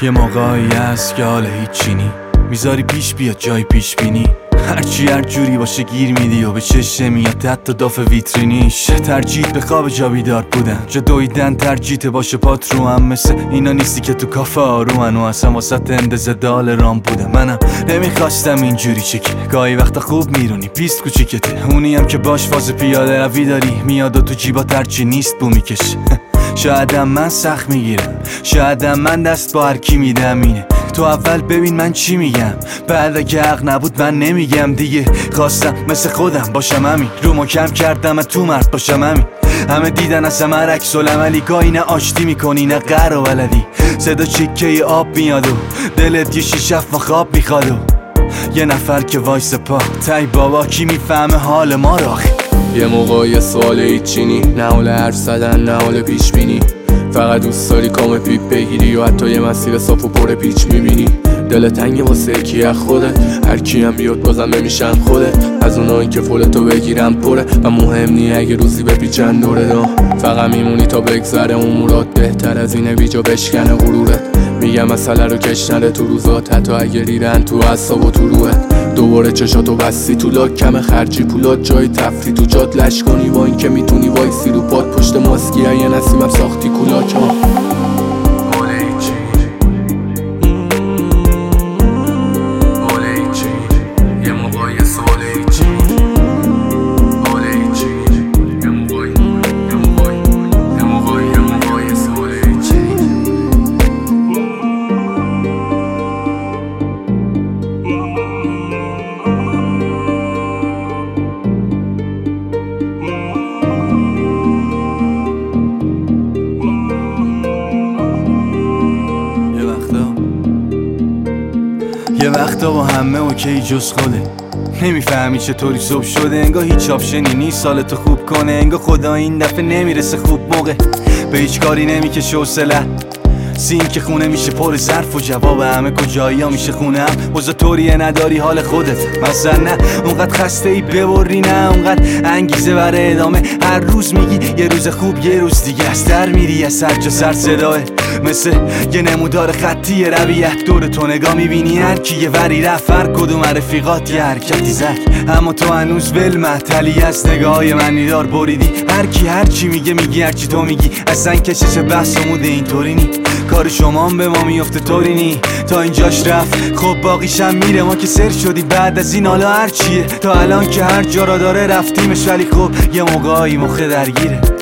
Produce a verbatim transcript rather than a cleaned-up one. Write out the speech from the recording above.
یه موقعی هست که حال هیچی نی، میذاری پیش بیاد جای پیش بینی، هرچی هر جوری باشه گیر میدی و به چشم میاد حتی داف ویترینیش. ترجیت به خواب جا بیدار بودن، جا دویدن ترجیت باشه پات رو هم، مثل اینا نیستی که تو کافه آرومن و اصلا واسط اندازه دال رام بودم. منم نمیخواستم اینجوری چکه، گاهی وقتا خوب میرونی پیست کوچیکته، اونی هم که باش فاز پیاده روی داری میاد و تو جیبا ترچی نیست بو میکشه. شایدم من سخت میگیرم، شایدم من دست با هر کی میدم، اینه تو اول ببین من چی میگم، بعد اگه حق نبود من نمیگم دیگه. خواستم مثل خودم باشم همین، رو ما کم کردم تو مرد باشم همین. همه دیدن از همه عکس العملی، گاهی نه آشتی میکنی نه قهر و ولدی، صدا چکه آب میاد و دلت یه شیشف و خواب میخواد و یه نفر که وایس پا تای بابا کی میفهمه حال ما را. یه موقع یه سوال هیچینی، نه حال حرف زدن نه حال پیش بینی، فقط دوست داری کام پیپ بگیری و حتی یه مسیر صاف و پر پیچ میبینی. دل تنگ واسه کی از خودت، هر کی هم بیاد بازم نمیشن خودت، از اونایی که فولتو بگیرن پره و مهم نی اگه روزی بپیچن دوره دا. فقط میمونی تا بگذره امورات، بهتر از اینه بیجا بشکنه غرورت. میگم مسئله رو کش نره تو روزات، حتی اگه ریدن تو اعصاب و تو روحت. دوباره چشاتو بستی تو لاک، کم خرجی پولات جای تفری تو جات لش کنی، با این که میتونی وایسی رو پاد پشت ماسکی یه نسیمم ساختی کولاک ها. یه وقتا با همه اوکی جز خوده، نمیفهمی چطوری صبح شده، انگاه هیچ آپشنی نیست سالتو خوب کنه، انگاه خدا این دفعه نمیرسه خوب موقع، به هیچ کاری نمیکشه حوصله‌ت، سین که خونه میشه پر ظرف و جواب همه کجایی ها میشه خونه هم، وزا طوریه نداری حال خودت مثلا، نه اونقدر خسته ای ببری، نه اونقدر انگیزه برای ادامه، هر روز میگی یه روز خوب یه روز دیگه از در میری، از سر جا سر صداه مثل یه نمودار خطی رویت، دور تو نگاه میبینی هر کی یه وری رفت، هر کدوم رفیقات یه حرکتی زد، اما تو هنوز ول محتلی از نگاهای منی دار بریدی، هر کی هر چی میگه میگی هر چی تو میگی، اصلا کشش بحث و موده اینطوری نی، کار شما هم به ما میفته طوری نی، تا اینجاش رفت خب باقیشم میره، ما که سر شدی بعد از این حالا هر چیه، تا الان که هر جا را داره رفتیمش، ولی خب یه موقعی مخه درگیره.